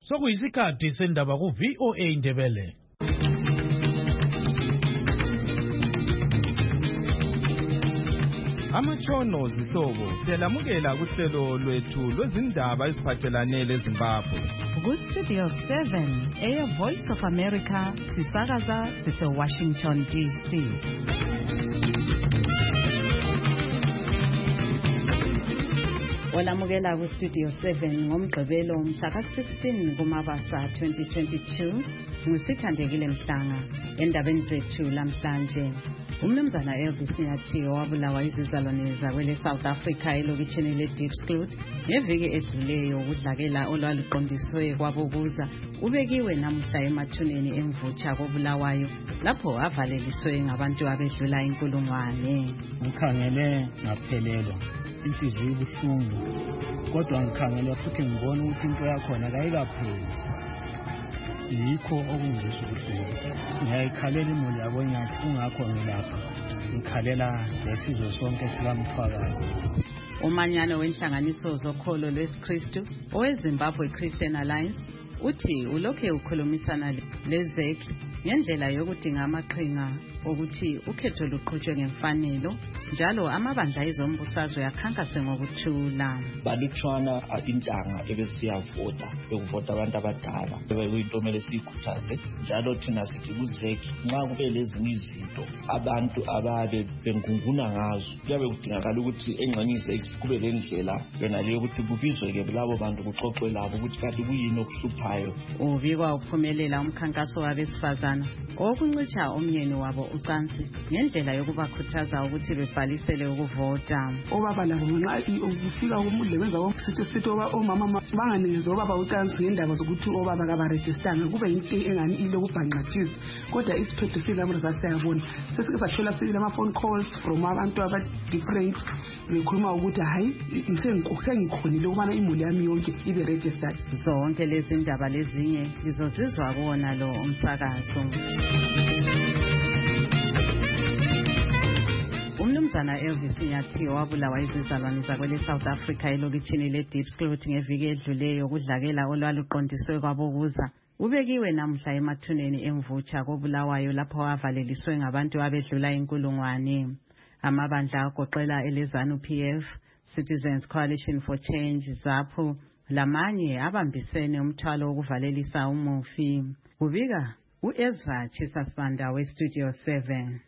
Sokuyisikhathi sendaba ku VOA Ndebele. Amatshono zihlobo siyalamukela kuhlelo lwethu lwezindaba eziphathelane leZimbabwe. Ku Studio 7 Air Voice of America sisakaza sise Washington DC. Olamukela ku Studio 7 ngomgqibelo mhla ka-16 kuMabasa 2022 ngusithandekile Mhlanga. Endabeni zethu lamhlanje, uMnumzana Elvis Nyathi owabulawa izizalwane zakwele South Africa elokitshini leDiepsloot ngeviki edluleyo ukudlakela olwaluqondiswe kwabokuza ubekiwe namuhla emathuneni emvutsha kobulawayo lapho avaleliswe ngabantu abedlula inkulungwane. Ngikhangele ngaphelelwa, inhliziyo ibuhlungu, kodwa ngikhangele futhi ngibona ukuthi into yakhona kayikapheli. Yikho okungizwisa ubuhlungu. Ngiyayikhalela imuli yabo Nyathi, kungakho ngilapha ngikhalela lesizwe sonke sikamthwakazi. Umanyano wenhlanganiso zokholo lwesikristu oweZimbabwe Christian Alliance uthi ulokhe ukhulumisana leZEC ngendlela yokudinga amaqhinga ukuthi ukhetho luqhutshwe ngemfanelo, njalo amabandla ezombusazwe yakhankase ngokuthula. Balutshwana intanga ebesiyavota bekuvota abantu abadala bekuyintomele siyikhuthaze, njalo thina sithi kuZEC nxa kube lezinye izinto abantu ababe bengunguna ngazo kuyabe kudingakala ukuthi engxenye iZEC kube lendlela yona leyo ukuthi kubizwe-ke labo bantu kuxoxwe labo ukuthi kanti kuyini okuhluphayo. Ubikwa ukuphumelela umkhankaso wabesifazana okuncitsha umyeni wabo ucansi ngendlela yokubakhuthaza ukuthi bebhalisele ukuvota. Obaba labo nxa ukufika kumudle benza sithi omama banganikezwa obaba ucansi ngendaba zokuthi obaba kabarejistanga kube yinto engani ilokubhanqathiza, kodwa isiphetho silabo sasiyabona. Sesike sathola sibile ama-phone calls from abantu aba-different bekhuluma ukuthi hayi sengikhonile ukubana imuli yami yonke ibe registered. Zonke lezi ndaba lezinye lizozizwa kuwona lo umsakazo. Umnumzana Elvis Nyathi wabulawa izizalwane zakwele South Africa elokitshini leDiepsloot ngeviki edluleyo ukudlakela olwaluqondiswe kwabokuza ubekiwe namuhla emathuneni emvutsha kobulawayo lapho avaleliswe ngabantu abedlula inkulungwane. Amabandla agoqela eleZANU PF, Citizens Coalition for Change, ZAPU lamanye abambisene umthwalo wokuvalelisa umufi. Kubika uEzra Chisasibanda weStudio 7.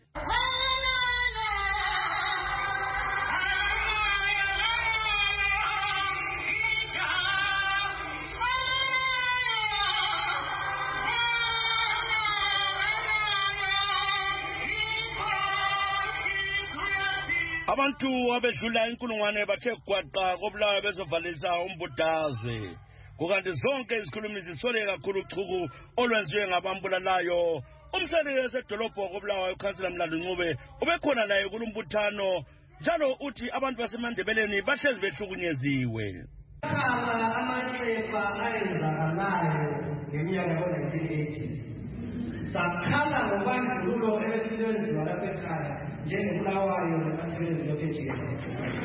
Abantu abedlula inkulungwane bathe gwaqa kobulawayo bezovalisa umbundaze. Kukanti zonke izikhulumi zisole kakhulu uchuku olwenziwe ngabambulalayo. Umseli wesedolobho kobulawayo uKhansela Mlando Ncube ubekhona naye kulumbuthano, njalo uthi abantu baseMandebeleni bahlezi behlukunyeziwe. Amathemba ayenzakalayo ngeminyaka yo-1980s sakhala ngobandlululo ebesilwenziwa lapha ekhaya njengebulawayo nemathileni lokhu ejikelele.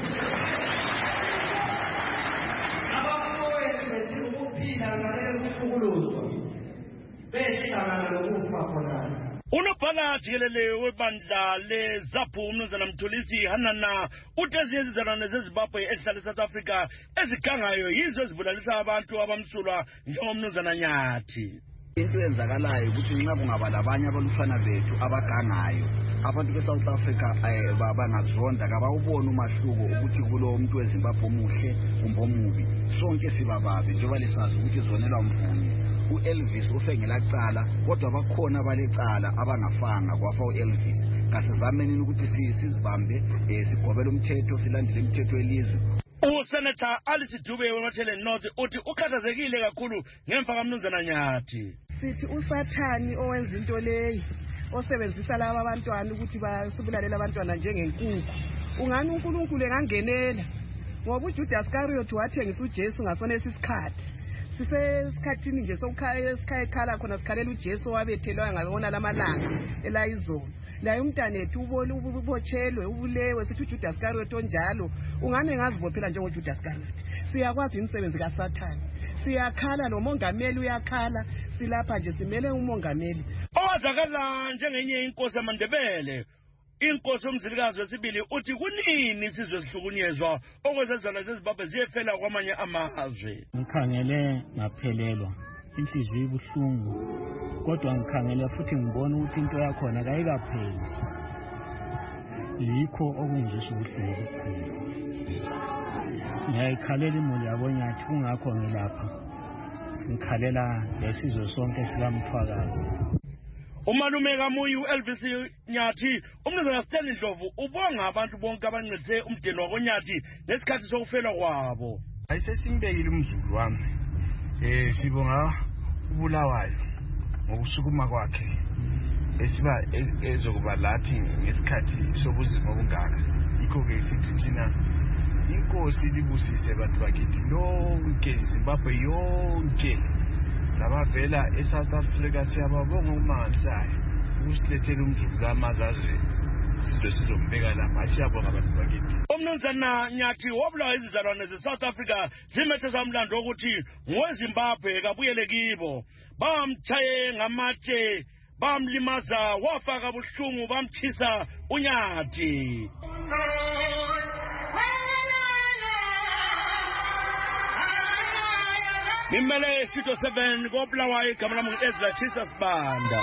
Abafowethu bethi ukuphila ngalelo kuhlukuluzwa behlangana lokufa khonana. Unobhala jikelele webandla leZAPU uMnumzana Mthulisi Hanana uthi ezinye izizalwane zeZimbabwe ezihlala eSouth Africa ezigangayo yizo ezibulalisa abantu abamsulwa njengomnumzana Nyathi. Into eyenzakalayo ukuthi nxa kungaba labanye abalutshwana bethu abagangayo, abantu beSouth Africa bangazonda kabawubona umahluko ukuthi kulo muntu weZimbabwe omuhle kumbe omubi. Sonke sibababi njengoba lesazi ukuthi zonelwa mvumi. uElvis ufe ngelacala, kodwa bakhona abalecala abangafanga kwafa uElvis. Kasizamenini ukuthi sizibambe sigobele umthetho, silandele imithetho yelizwe. Usenator Alice Dube weMathele North uthi ukhathazekile kakhulu ngemva kaMnumzana Nyathi. Sithi usathani owenza into leyi osebenzisa laba abantwana ukuthi basubulalela abantwana njengenkukhu. Ungani uNkulunkulu engangenela ngoba uJudas Iscariot wathengisa uJesu ngasona isikhathi. Sisesikhathini nje sokukhaya khona sikhalela uJesu wabethelwa ngabona lamalanga elayizolo. La umntanethu ubotshelwe ubulewe sithi uJudas Iscariot onjalo ungane ngazibophela njengoJudas Iscariot. Siyakwazi imisebenzi kaSathane. siyakhala nomongameli uyakhala silapha nje simele umongameli owazakala njengenye inkosi yamaNdebele inkosi yomzilikazi wesibili uthi kunini sizwe sihlukunyezwa okwezezala zeZimbabwe ziyefela kwamanye amazwe. Ngikhangele ngaphelelwa inhliziyo ibuhlungu kodwa ngikhangele futhi ngibona ukuthi into yakhona kayikapheli yikho okungizwisa ubuhlungu kakhulu. Ngiyayikhalela imuli yaboNyathi kungakho ngilapha ngikhalela lesizwe sonke sikaMthwakazi. Umalume kaMuyi uElvis Nyathi umnumzana Stanley Ndlovu ubonga abantu bonke abancedise umdeni wakoNyathi ngesikhathi sokufela kwabo. Ayisesimbekile umzulu wami sibonga uBulawayo ngokusukuma kwakhe esiba ezokuba lathi ngesikhathi sobuzima obungaka. Yikho ke sithi thina inkosi libusise abantu bakithi lonke Zimbabwe yonke labavela eSouth Africa siyababonga uMansayo ukusithethela umzulu kamazazi sizwe sizombeka lapha asiyabonga abantu bakithi. Umnumzana Nyathi wabulawa izizalwane zeSouth Africa zimethe samlando ukuthi ngoweZimbabwe kabuyele kibo bamchaye ngamatshe bamlimaza wafaka buhlungu bamthisa uNyathi. Imele Studio 7 koBulawayo igama lami ngu-Ezra Chisa Sibanda.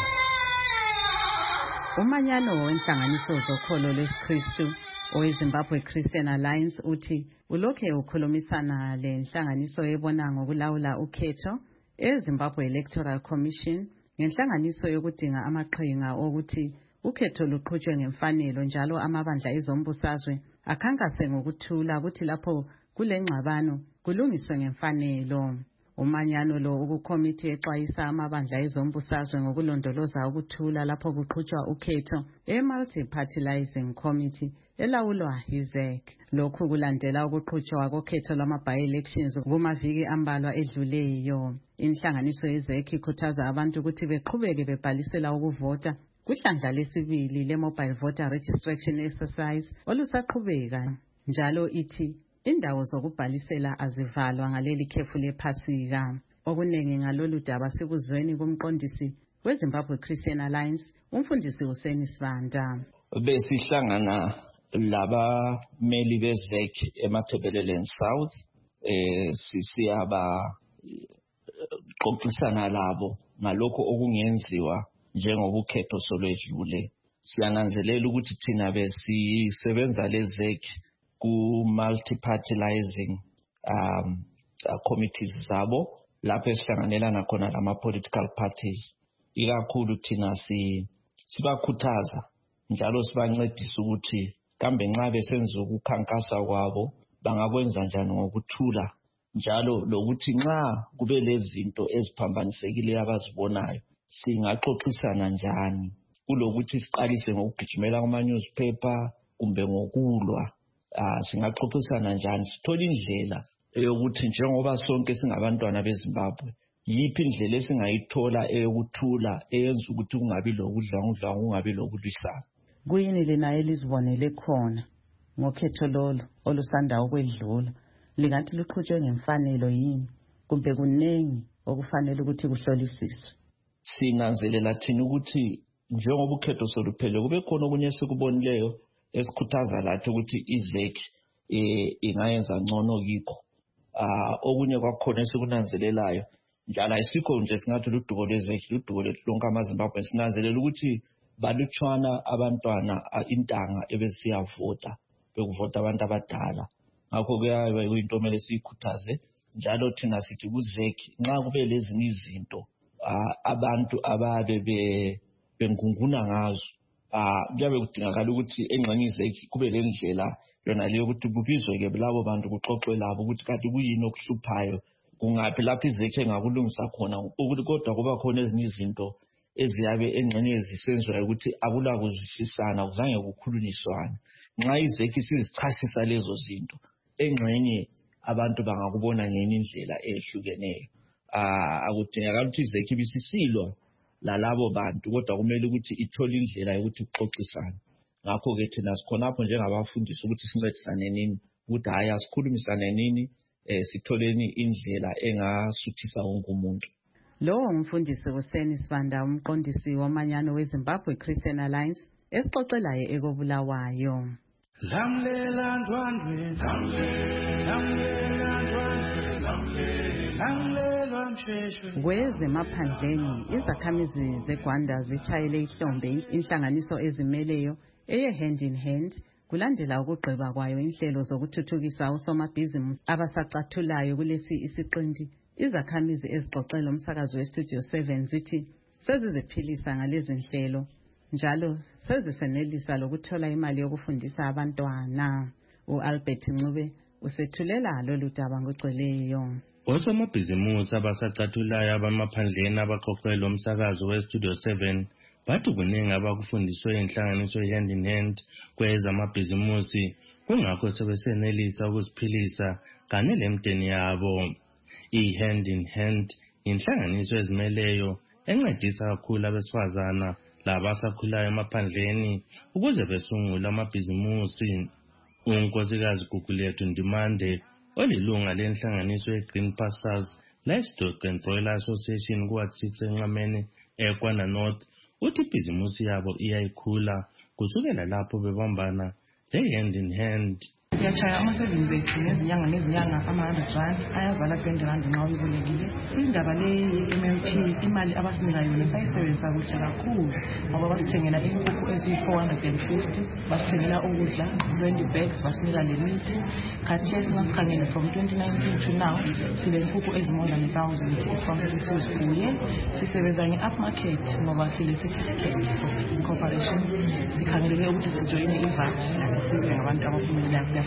Umanyano wenhlanganiso zokholo lwesikristu oweZimbabwe Christian Alliance uthi ulokhe ukhulumisana lenhlanganiso ebona ngokulawula ukhetho eZimbabwe Electoral Commission ngenhlanganiso yokudinga amaqhinga okuthi ukhetho luqhutshwe ngemfanelo njalo amabandla ezombusazwe akhankase ngokuthula ukuthi lapho kulengxabano kulungiswe ngemfanelo. Umanyano lo ukukomiti exwayisa amabandla ezombusazwe ngokulondoloza ukuthula lapho kuqhutshwa ukhetho e-Multi-Partyizing Committee elawulwa yiZEC. Lokhu kulandela ukuqhutshwa kokhetho lwama-by-elections kumaviki ambalwa edluleyo. Inhlanganiso yeZEC ikhuthaza abantu ukuthi beqhubeke bebhalisela ukuvota kuhlandla lesibili le-Mobile Voter Registration Exercise olusaqhubeka. Njalo ithi indawo zokubhalisela azivalwa ngaleli khefu lePhasika. Okunengi ngalolu daba sikuzweni kumqondisi weZimbabwe Christian Alliance umfundisi Hussein Sibanda. Besihlangana labameli beZEC eMatabeleland South siyaba xoxisana labo ngalokho okungenziwa njengobukhetho solwedlule. Siyananzelela ukuthi thina besisebenza leZEC ku-multi-partyizing committees zabo lapho esihlanganelana khona lama-political parties. Ikakhulu thina sibakhuthaza njalo sibancedisa ukuthi kambe nxa besenza ukukhankasa kwabo bangakwenza njani ngokuthula njalo lokuthi nxa kube lezinto eziphambanisekileyo abazibonayo singaxoxisana njani kulokuthi siqalise ngokugijimela kuma-newspaper kumbe ngokulwa. Singaxoxisana njani sithola indlela eyokuthi njengoba sonke singabantwana beZimbabwe yiphi indlela esingayithola eyokuthula eyenza ukuthi kungabi lokudla kungabi lokulwisana. Kuyini lena elizibonele khona ngokhetho lolo olusanda ukwedlula lingathi luqhutshwe ngemfanelo yini kumbe kunengi okufanele ukuthi kuhlolisiswe? Sinanzelela thina ukuthi njengoba ukhetho soluphele kube khona okunye esikubonileyo esikhuthaza lathi ukuthi iZEC ingayenza ngcono kikho. Okunye kwakhona esikunanzelelayo njalo ayisikho nje singathi luduko leZEC luduko lethu lonke amaZimbabwe sinanzelela ukuthi balutshwana abantwana intanga ebesiyavota bekuvota abantu abadala. Ngakho kuyabe kuyinto kumele siyikhuthaze njalo thina sithi kuZEC nxa kube lezinye izinto abantu ababe bengunguna ngazo kuyabe kudingakala ukuthi engxenye iZEC kube lendlela yona leyo ukuthi kubizwe ke labo bantu kuxoxwe labo ukuthi kanti kuyini okuhluphayo kungaphi lapho iZEC engakulungisa khona ukuthi kodwa kuba khona ezinye izinto eziyabe engxenye zisenziwa ukuthi akula kuzwisisana kuzange kukhulunyiswana. Nxa iZEC sizichasisa lezo zinto engxenye abantu bangakubona ngenye indlela ehlukeneyo. Akudingakala ukuthi iZEC ibisisilwa lalabo bantu kodwa kumele ukuthi ithole indlela yokuthi kuxoxisane. Ngakho ke thina sikhonapho njengabafundisi ukuthi sincedisane nini ukuthi hayi asikhulumisane nini sitholeni indlela engasuthisa wonke umuntu. Lo umfundisi Hussein Sibanda, umqondisi wamanyano weZimbabwe Christian Alliance, esixoxelayo ekobulawayo. Lamlela ndwandwe, lamlela msheshwe. Kwezemaphandleni, izakhamizi zeGwanda zitshayele ihlombe inhlanganiso ezimeleyo eye-hand in hand kulandela ukugqiba kwayo inhlelo zokuthuthukisa osomabhizinisi abasacathulayo kulesi isiqinti. Izakhamizi ezixoxela umsakazo weStudio 7 zithi seziziphilisa ngalezi nhlelo njalo sezisenelisa lokuthola imali yokufundisa abantwana. U-Albert Ncube usethulela lolu daba ngogcweleyo. Osomabhizinisi abasacathulayo abamaphandleni abaxoxela umsakazo weStudio 7 bathi kuningi abakufundiswe inhlanganiso hand in hand kwezamabhizinisi, kungakho sebesenelisa ukuziphilisa kanye lemndeni yabo. I-hand in hand inhlanganiso ezimeleyo encedisa kakhulu abesifazana labasakhulayo emaphandleni ukuze besungule amabhizinisi. Unkosikazi Gugulethu Ndimande, olilunga lenhlanganiso ye-Green Pastures Livestock and Broiler Association kuWard 6 eNqameni eGwanda North, uthi ibhizinisi yabo iyayikhula kusukela lapho bebambana le-hand in hand. Siyachaya ama-savings ethu nezinyanga ama-R100 ayazala R20 nxa uyibolekile. Indaba le ye-MMP, imali abasinika yona sayisebenzisa kuhle kakhulu ngoba basithengela inkukhu eziyi-450, basithengela ukudla 20 bags, basinika lemithi. Khathesi masikhangele from 2019 to now silenkukhu ezimore than 1,000 esifanele sizifuye. Sisebenza nge-upmarket ngoba sile-certificate of incorporation. Sikhangelele ukuthi sijoyine i-VAT sibe ngabantu abaphumelelayo.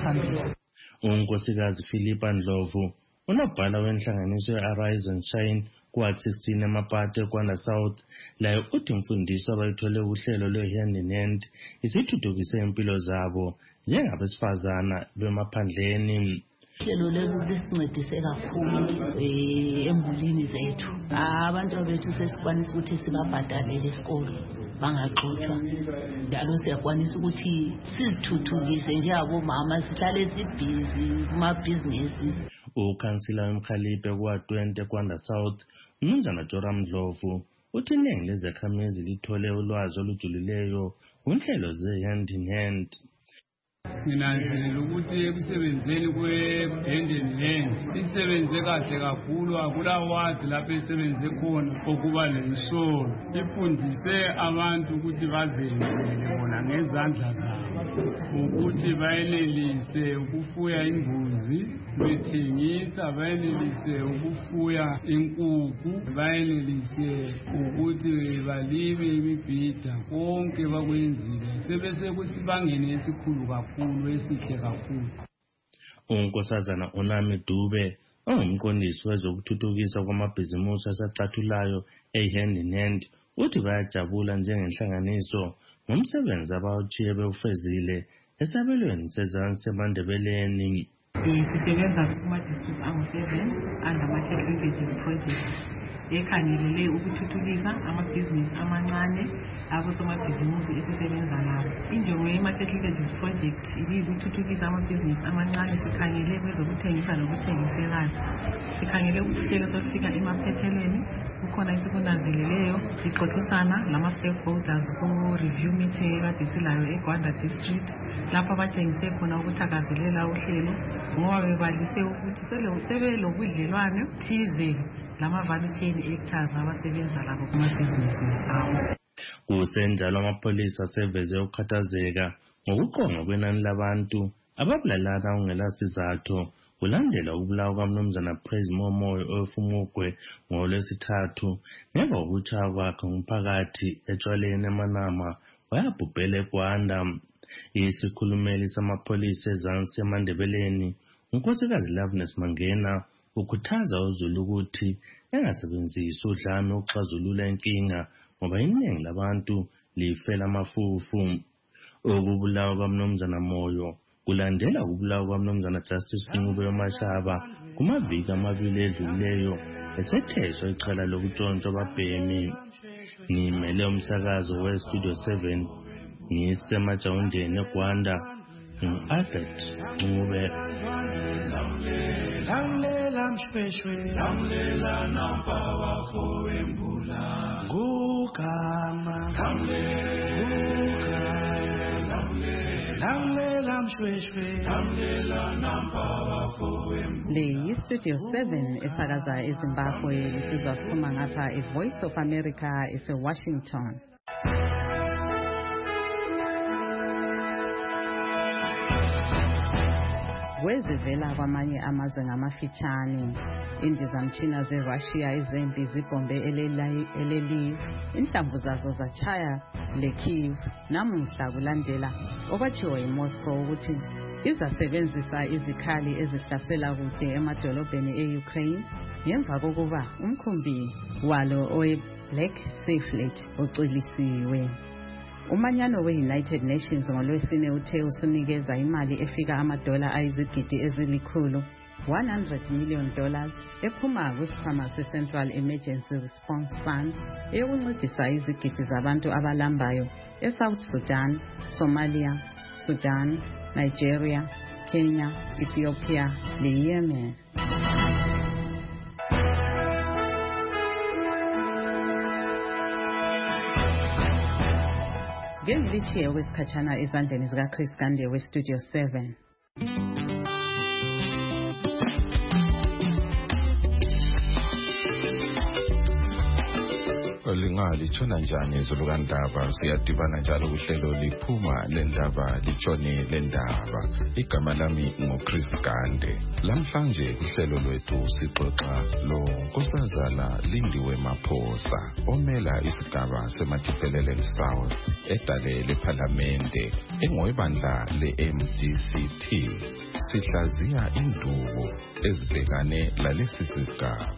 Unkosikazi Philippa Ndlovu, unobhala wenhlanganiso ye-Arise and Shine kuWard 16 eMapate eGwanda South, layo uthi imfundiso abayithole uhlelo lwe-hand in hand isithuthukise impilo zabo njengabesifazana bemaphandleni. Uhlelo lolu lesincedise kakhulu embulini zethu. Abantu bethu sesikwanisa ukuthi sibabhadalele esikolo bangaxoshwa, njalo siyakwanisa ukuthi sizithuthukise njengabomama, sihlale sibhizi kumabhizinisi. Ukhansila wemkhaliphe kuWard 20 eGwanda South, uMnumzana Joram Ndlovu, uthi iningi lezakhamizi lithole ulwazi olujulileyo kunhlelo ze-hand in hand. Nginanzelela ukuthi ekusebenzeni kwe-hand in hand isebenze kahle kakhulu, akula wadi lapho isebenze khona okuba lensolo. Ifundise abantu ukuthi bazenzele bona ngezandla zabo, ukuthi bayenelise ukufuya imbuzi bethengisa, bayenelise ukufuya inkukhu, bayenelise ukuthi balime imibhida, konke bakwenzile. Sebese kusibangene esikhulu kakhulu esihle kakhulu. Unkosazana Unami Dube, ongumqondisi wezokuthuthukisa kwamabhizinisi asacathulayo e-hand in hand, uthi bayajabula njengenhlanganiso ngomsebenzi abawuchiye bewufezile esabelweni sezansi eMandebeleni. Sisebenza kuma-districts angu-7 under market linkages project ekhangelele ukuthuthukisa amabhizinisi amancane abosomabhizinisi esisebenza nabo. Injongo ye-market linkages project ibiyikuthuthukisa amabhizinisi amancane. Sikhangele kwezokuthengisa nokuthengiselana, sikhangele ukuhlelo sokufika emaphethelweni. Kukhona esikunanzeleleyo, sixoxisana lama-stakeholders ku-review meeting ekade silayo eGwanda district, lapho abatshengise khona ukuthakazelela uhlelo ngoba bebalise ukuthi sebelobudlelwane thize lama-value chain actors abasebenza labo kumabhizinisi abo. Kusenjalo amapholisa aseveze ukukhathazeka ngokuqonga kwenani labantu ababulalana kungelasizathu kulandela ukubulawa kwaMnumzana Praise Momoyo oFumugwe ngoLwesithathu ngemva kokutshaya kwakhe ngumphakathi etshwaleni eManama wayabhubhela eGwanda. Isikhulumeli samapholisa ezansi eMandebeleni, unkosikazi Loveness Mangena, ukhuthaza uZulu ukuthi engasebenzisi udlame ukuxazulula inkinga ngoba iningi labantu lifela amafufu. Ukubulawa kwaMnumzana Moyo kulandela ukubulawa kwaMnumzana Justice Ncube Mashaba kumaviki amabili edlulileyo esetheshwa icala lokutshontshwa ababhemi. Ngimele umsakazo weStudio 7 ngisemajawundeni eGwanda, Albert Ncube. Lamlela mshweshwe lamlela nampa wakho embula Gugama lamlela mshweshwe lamlela nampa wakho embula Le Studio 7 esakaza eZimbabwe isizwa siphuma ngapha iVoice of America ese-Washington. Kwezivela kwamanye amazwe ngamafitshane, indizamtshina zeRussia ezempi zibhombe eleliv, inhlamvu zazo zachaya leKyiv. Namuhla kulandela okwatshiwo yiMoscow ukuthi izasebenzisa izikhali ezihlasela kude emadolobheni e-Ukraine ngemva kokuba umkhumbi walo owe-Black Sea Fleet ucwilisiwe. Umanyano we-United Nations ngolwesine uthe usunikeza imali efika $100 $100 million ephuma kusikhwama se-Central Emergency Response Fund eyokuncedisa izigidi zabantu abalambayo eSouth Sudan, Somalia, Sudan, Nigeria, Kenya, Ethiopia leYemen. Ngelichiye kwesikhatshana ezandleni zikaChris Gande weStudio 7. Lingalitshona njani izulu kandaba siyadibana njalo kuhlelo liphuma lendaba litshone lendaba. Igama lami ngoChris Gande. Lamhlanje kuhlelo lwethu sixoxa lo Nkosazana Lindiwe Maphosa omela isigaba seMathiphelele South edale leParlamente engowebandla leMDCT. Sihlaziya indubo ezibhekane lalesi sigaba.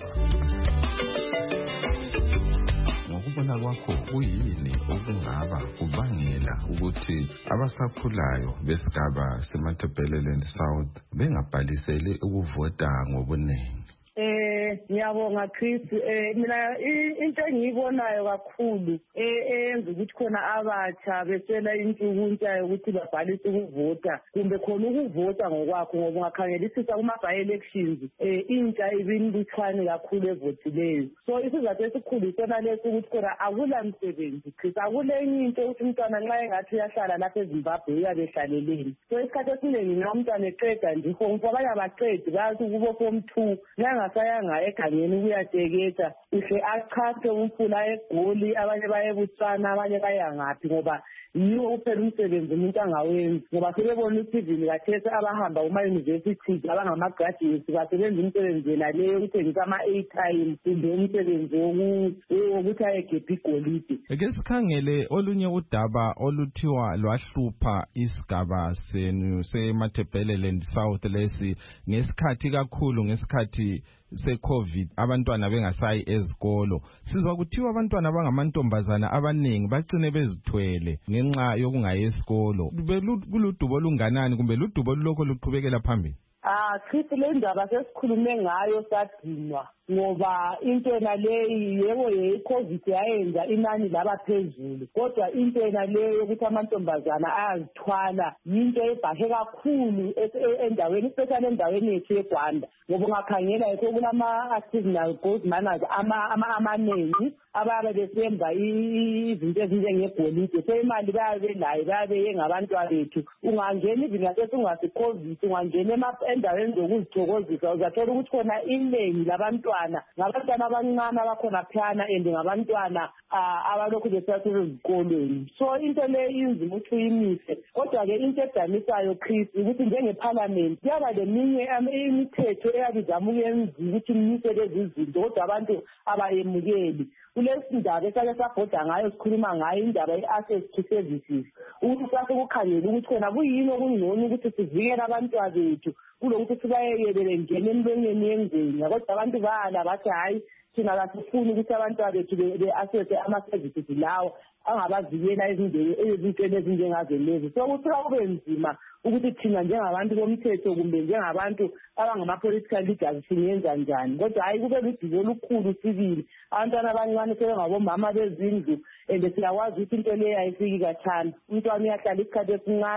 Ngokubona kwakho kuyini okungaba kubangela ukuthi abasakhulayo besigaba seMathiphelele South bengabhaliseli ukuvota ngobuningi? Ngiyabonga Chris, mina into engiyibonayo kakhulu eyenza ukuthi khona abatsha besela intshukuntsha yokuthi babhalise ukuvota kumbe khona ukuvota ngokwakho, ngoba ungakhangelisisa kuma-by-elections intsha ibinlutshwane kakhulu evotileyo. So isizathu esikhulu isona lesi ukuthi khona akula msebenzi Chris, akulenye into ukuthi umntwana nxa engathi uyahlala lapha eZimbabwe uyabe ehlaleleni. So isikhathi esiningi nxa umntwana eqeda nje form 4 abanye abaqedi bayathi kubo form 2 ngangasayanga egangeni kuyateketa uhle achaphe umfula eGoli, abanye baye eBotswana, abanye baya ngaphi, ngoba yiwo kuphela umsebenzi umuntu angawenzi, ngoba sebebona ukuthi even kathesi abahamba kuma-universities abangama-graduates basebenza imisebenzi yena leyo ukuthengisa ama-airtime kumbe umsebenzi wokuthi ayegebha igolide. Ake sikhangele olunye udaba oluthiwa lwahlupha isigaba senu seMathiphelele South lesi ngesikhathi kakhulu ngesikhathi se-COVID abantwana bengasayi ezikolo. Sizwa kuthiwa abantwana abangamantombazana abaningi bagcine bezithwele ngenxa yokungayi esikolo. Kuludubo olunganani kumbe ludubo olulokho luqhubekela phambili? Chithi le ndaba sesikhulume ngayo sadinwa ngoba into yena leyi yebo ye-COVID yayenza inani laba phezulu, kodwa into yena leyo yokuthi amantombazana ayazithwala yinto ebhahe kakhulu endaweni, especially endaweni yethu yeGwanda, ngoba ungakhangela yikho kulama-artisanal gold miners amanengi ababe besenza izinto ezinjengegolide. So imali bayabe belayo, bayabe yengabantwana bethu. Ungangena even ngasethi ungasi-COVID, ungangena endaweni zokuzithokozisa uzathola ukuthi khona iningi labantwana ngabantwana abancane abakhona phana and ngabantwana abalokhu besathola ezikolweni. So into le inzima ukuthi uyimise, kodwa-ke into edanisayo Chris ukuthi njengeParliament kuyaba leminye imithetho eyabizama ukuyenziwa ukuthi imise lezi zinto, kodwa abantu abayemukeli. Kulesi ndaba esake sabhoda ngayo sikhuluma ngayo indaba ye-access to services, ukuthi sase kukhangela ukuthi khona kuyini okungcono ukuthi sivikele abantwana bethu kulokuthi sibayekele ngene emlonyeni yengwenya, kodwa abantu bala bathi hayi thina kasifuni ukuthi abantwana bethu be-accesse ama-services lawo angabavikela ezintweni ezinjengazo lezi. So kusuka kube nzima ukuthi thina njengabantu bomthetho kumbe njengabantu abangama-political leaders singenza njani, kodwa hayi kube ludubo olukhulu sibili. Abantwana abancane sebengabomama bezindlu and siyakwazi ukuthi into leyo ayifiki kathana. Umntwana uyahlala isikhathi esincane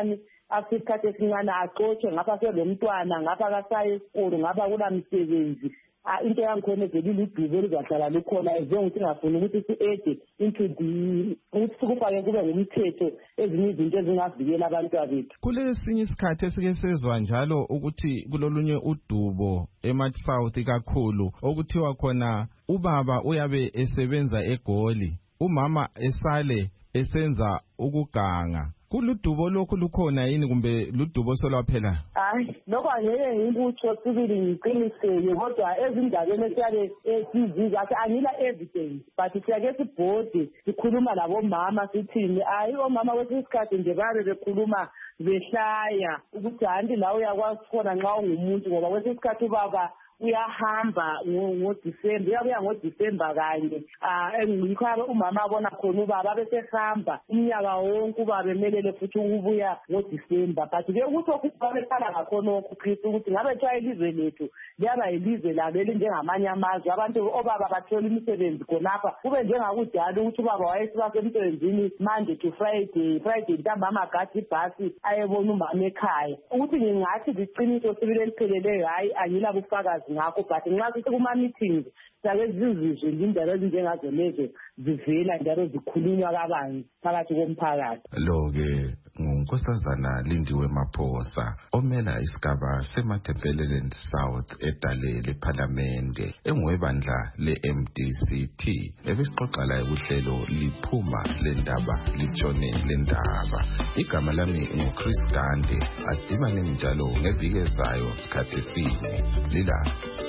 after isikhathi esincane axotshwe ngapha selomntwana ngapha kasaye esikolo ngapha kulamsebenzi into yangikhona vele liduze elizahlala likhona ezengokuthi ngafuni ukuthi si-ede into ukuthi sikufake kube ngumthetho ezinye izinto ezingavikela abantwana bethu. Kulesinye isikhathi esike sezwa njalo ukuthi kulolunye udubo eMatsouth kakhulu okuthiwa khona ubaba uyabe esebenza eGoli, umama esale esenza ukuganga. Kuludubo lokhu lukhona yini kumbe ludubo solwaphela? Hayi, lokho angeke ngikutsho sibili ngiqiniseke kodwa ezindabeni esiyabe sizizwa angila evidence but siyake sibhode sikhuluma labomama sithini hayi omama kwesinye isikhathi nje babe bekhuluma behlaya ukuthi hanti la uyakwazi khona nxa ungumuntu ngoba kwesinye isikhathi ubaba uyahamba ngoDisemba uyabuya ngoDisemba kanye yikho umama abona khona ubaba besehamba umnyaka wonke ubaba emelele futhi ukubuya ngoDisemba but-ke ukuthi okubabe ehlala ngakhona okukhristu ukuthi ngabe kuthiwa ilizwe lethu liyaba yilizwe labo elinjengamanye amazwe abantu obaba bathola imisebenzi khonapha kube njengakudala ukuthi ubaba wayesiba semsebenzini Monday to Friday ntambama agadi ibhasi ayebona umama ekhaya ukuthi ngingathi liqiniso sibile lipheleleyo hayi angila bufakazi ngakho but nxa kuma-meetings sake zizizwe indaba ezinjengazo lezo zivela njalo zikhulunywa kabanzi phakathi komphakathi. Lo-ke ngunkosazana Lindiwe Maphosa omela isigaba seMatabeleland South edalele ePhalamende engwebandla le-MDCT ebesixoxa laye kuhlelo liphuma lendaba litshone lendaba. Igama lami nguChris Dande, asidibane njalo ngeviki ezayo sikhathi sinye lila.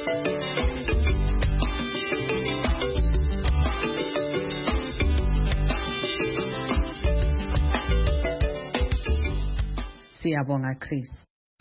Siyabonga Chris.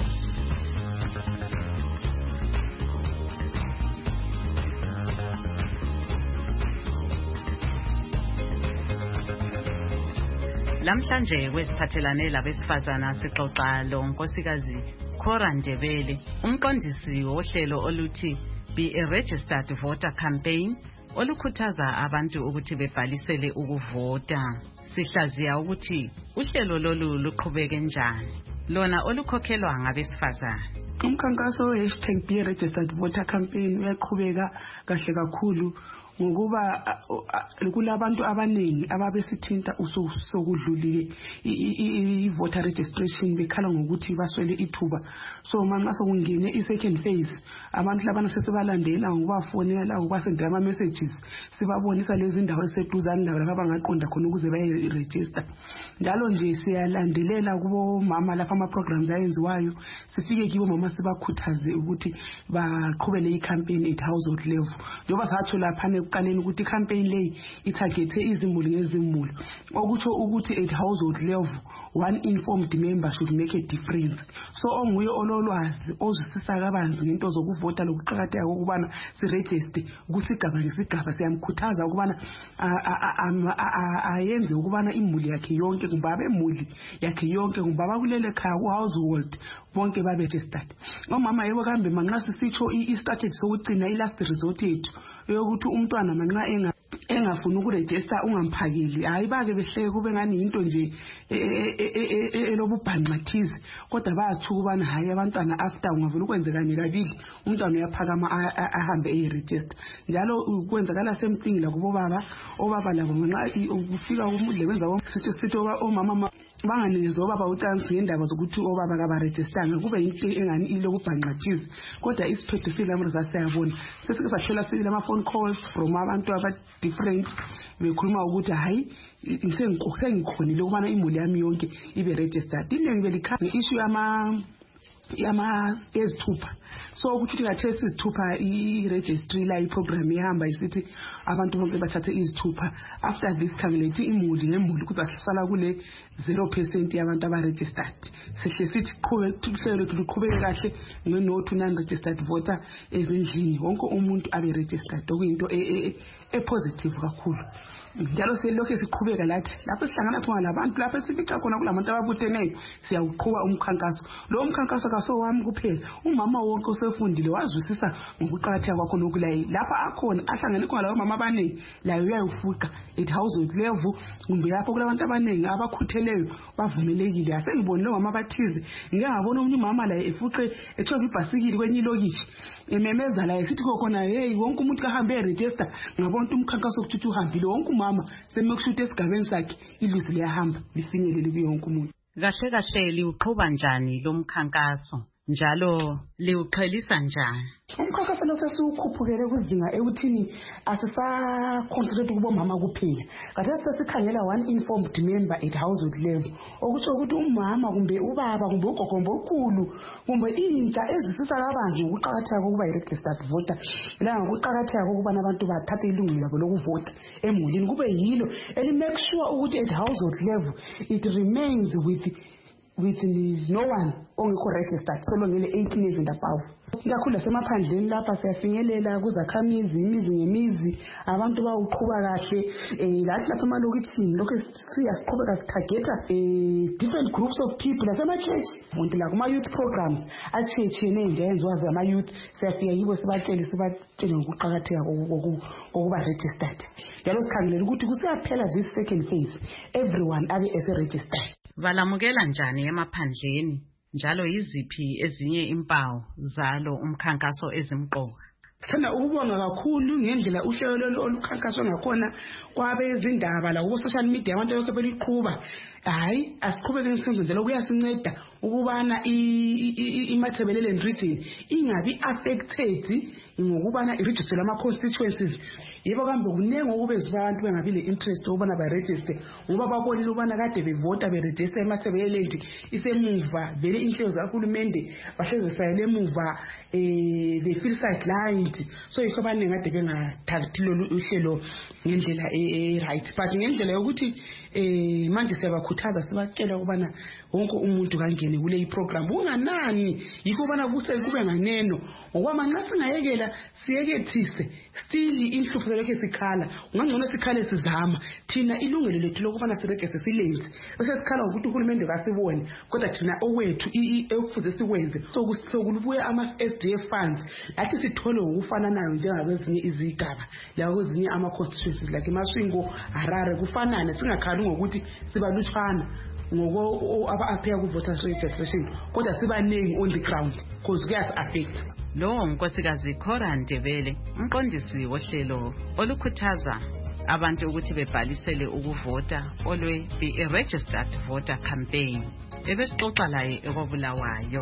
Lamhlanje kwesiphathelane labesifazana sixoxa lo nkosikazi Cora Ndebele, umqondisi wohlelo oluthi Be a Registered Voter Campaign olukhuthaza abantu ukuthi bebhalisele ukuvota. Sihlaziya ukuthi uhlelo lolu luqhubeke njani, lona olukhokhelwa ngabesifazana. Umkhankaso #Be a Registered Voter Campaign uyaqhubeka kahle kakhulu ngokuba kulabantu abaningi ababesithinta usokudlulile i-voter registration bekhala ngokuthi baswele ithuba. So manje sokungene i-second phase abantu labana sesibalandela ngokubafonela ukubasendela ama-messages sibabonisa lezi ndawo eseduzane labo lapha bangaqonda khona ukuze baye-register. Njalo nje siyalandelela kubo mama lapha ama-programs ayenziwayo sifike kibo mama sibakhuthaze ukuthi baqhubele i-campaign at household level. Njengoba satsho laphana ekuqaleni ukuthi i-campaign leyi ithagethe izimuli ngezimuli okutsho ukuthi at household level one informed member should make a difference. So onguye ololwazi ozwisisa kabanzi ngento zokuvota lokuqhakatheka kokubana siregister kusigaba ngesigaba siyamkhuthaza ukubana ayenze ukubana imuli yakhe yonke kumbe abemuli yakhe yonke kumbe abakulele ekhaya ku-household bonke babe-registered. Omama yebo kambe manxa sisitsho i-strategy sokucina i-last resort yethu yokuthi umntwana manxa engafuni ukurejista ungamphakeli hayi bake behleke kube ngani into nje elobubhanqathize kodwa bayathi ukubana hayi abantwana after ungavela ukwenzeka kabili umntwana uyaphakama ahambe eyiregister. Njalo kwenzakala semthing la kubo baba obaba labo nxa ufika umudlekwenza sithi omama banganikezwa obaba ucansi ngendaba zokuthi obaba kabarejistanga kube yinto engani ilokubhanqathize kodwa isiphethe silamro sasiyabona sesike sahlola sibile ama-phone calls from abantu aba-different bekhuluma ukuthi hayi sengikhonile ukubana imuli yami yonke ibe registered. Iningi belikhanga nge-issue ezithupha so ukuthi kathesi izithupha i-registry la iprogram ihamba isithi abantu bonke bathathe izithupha. After this khangeleti imuli ngemuli kuzasala kule 0% yabantu abaregistered. Sihle sithi uhlelo luqhubeke kahle ngenothi non-registered voter ezindlini wonke umuntu abe registered okuyinto positive kakhulu. Njalo selokho siqhubeka lathi lapho sihlangana khona labantu lapho sifica khona kulabantu ababutheneyo siyawuqhuba umkhankaso. Lo mkhankaso kaso wami kuphela umama wonke umuntu osefundile wazwisisa ngokuqakatheka kwakho lokulayi lapha akhona ahlangene khona labo mama abaningi layo uyayufuqa at household level kumbe lapho kulabantu abaningi abakhutheleyo bavumelekile asengiboni lo mama bathize ngeke ngabona umuntu umama la efuqe ethoba ibhasikili kwenye ilokishi ememeza la esithi khona hey wonke umuntu kahambe eregister ngabona umkhankaso okuthi uhambile wonke umama semekushuta esigabeni sakhe ilizwi liyahamba lifinyelele kuye wonke umuntu. Kahle kahle liuqhuba njani lo mkhankaso njalo liuqhelisa njani? Umkhankaso lo sesiukhuphukele kuzinga ekuthini asisa-concentrate kubomama kuphela. Khathesi sesikhangela one informed member at household level. Okutsho ukuthi umama kumbe ubaba kumbe ugogo kumbe ukhulu kumbe intsha ezwisisa kabanzi ngokuqakatheka kokuba yi-registered voter. Ila ngokuqakatheka kokubana abantu bathathe ilungelo labo lokuvota emulini kube yilo eli-make sure ukuthi at household level it remains with no one ongekho registered solongele 18 years and above. Ikakhulu lasemaphandleni lapha siyafinyelela kuzakhamizi imizi ngemizi abantu bawuqhuba kahle lathi lapha emalokitshini lokho siyasiqhubeka sitargeta different groups of people lasema-church la kuma-youth programs atshiyetshiyeneyo nje ayenziwa zama-youth siyafika yibo sibatshele ngokuqakatheka kokuba registered njalo sikhangelela ukuthi kusiyaphela this second phase everyone abe ese-registered. Balamukela njani emaphandleni njalo yiziphi ezinye impawu zalo umkhankaso ezimqoka? Sithanda ukubonga kakhulu ngendlela uhlelo olukhankaswa ngakhona kwabezindaba la kubo social media abantu lokho beliqhuba. Hayi asiqhubeke ngisenzela kuyasinceda ukubana iMatabeleland region ingabi affected ngokubana i-register ama constituencies. Yebo kambe kunenge ukubezwa abantu bengabi le interest ukubana ba register ngoba babonile ukubana kade bevota beregister eMatabeleland isemuva vele inhlelo zahulumende bahleze sayele emuva they feel sidelined. So yikho abaningi kade bengathathi lolu uhlelo ngendlela right but ngendlela yokuthi manje siyabakhuthaza sibatshela ukubana wonke umuntu kangene kule program unganani yikho ubana kube nganeno ngoba manxa singayekela siyekethise still inhlupho lokho sikhala ungangcono sikhale sizama thina ilungelo lethu lokubana siregister silenzi bese sikhala ukuthi uhulumende kasibone kodwa thina owethu ekufuze sikwenze sokulubuya ama-SDF funds lathi sithole ukufananayo njengabezinye izigaba la kwezinye ama-constituencies like eMasvingo Harare kufanane singakhali ngokuthi sibalutshwana ngoko aba-appear ku-voters registration kodwa sibaningi on the ground because kuyasi-affect. Lo unkosikazi Cora Ndebele umqondisi wohlelo olukhuthaza abantu ukuthi bebhalisele ukuvota olwe-Be a Registered Voter Campaign ebesixoxa laye ekwabulawayo.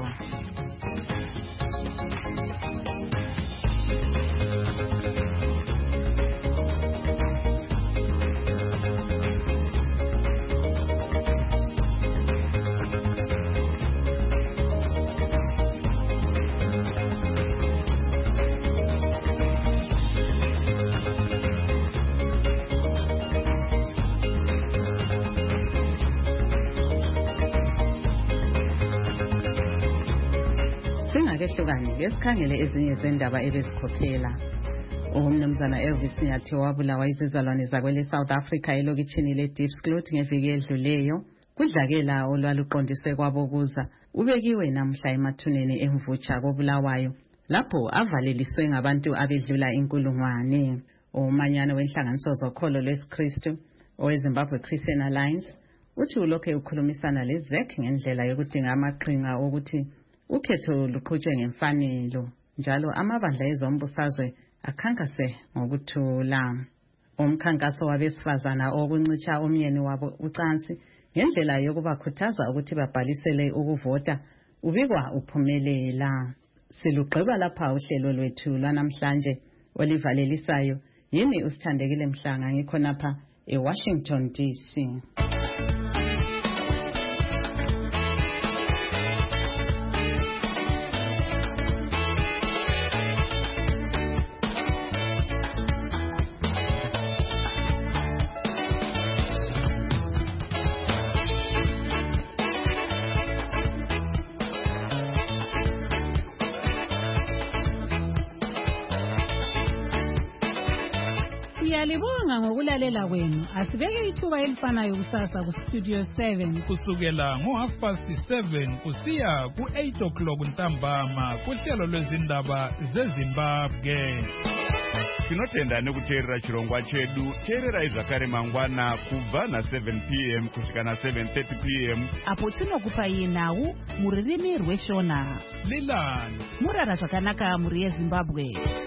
Singakehlukani lesikhangele ezinye zendaba ebezikhokhela. Umnumzana Elvis Nyathi wabulawa izizalwane zakwele South Africa elokitshini leDiepsloot ngeviki edluleyo kudlakela olwaluqondiswe kwabokuza ubekiwe namhla emathuneni emvutsha kobulawayo lapho avaleliswe ngabantu abedlula inkulungwane. Umanyano wenhlanganiso zokholo lwesikristu oweZimbabwe Christian Alliance uthi ulokhe ukhulumisana leZEC ngendlela yokudinga amaqhinga ukuthi ukhetho luqhutshwe ngemfanelo njalo amabandla ezombusazwe akhankase ngokuthula. Umkhankaso wabesifazana okuncitsha umyeni wabo ucansi ngendlela yokubakhuthaza ukuthi babhalisele ukuvota ubikwa uphumelela. Silugqiba lapha uhlelo lwethu lwanamhlanje olivalelisayo yimi uSithandekile Mhlanga ngikhonapha eWashington DC. Siyalibonga ngokulalela kwenu. Asibeke ithuba elifanayo kusasa kuStudio 7 kusukela ngo7:30 kusiya ku8 ntambama kuhlelo lwezindaba zeZimbabwe. Tinotenda nekuteerera chirongwa chedu. Teererai zvakare mangwana kubva na7 p.m. kusvika na7:30 p.m. apo tinokupai nhau muririmi rweshona. Lilani murara zvakanaka muri yeZimbabwe.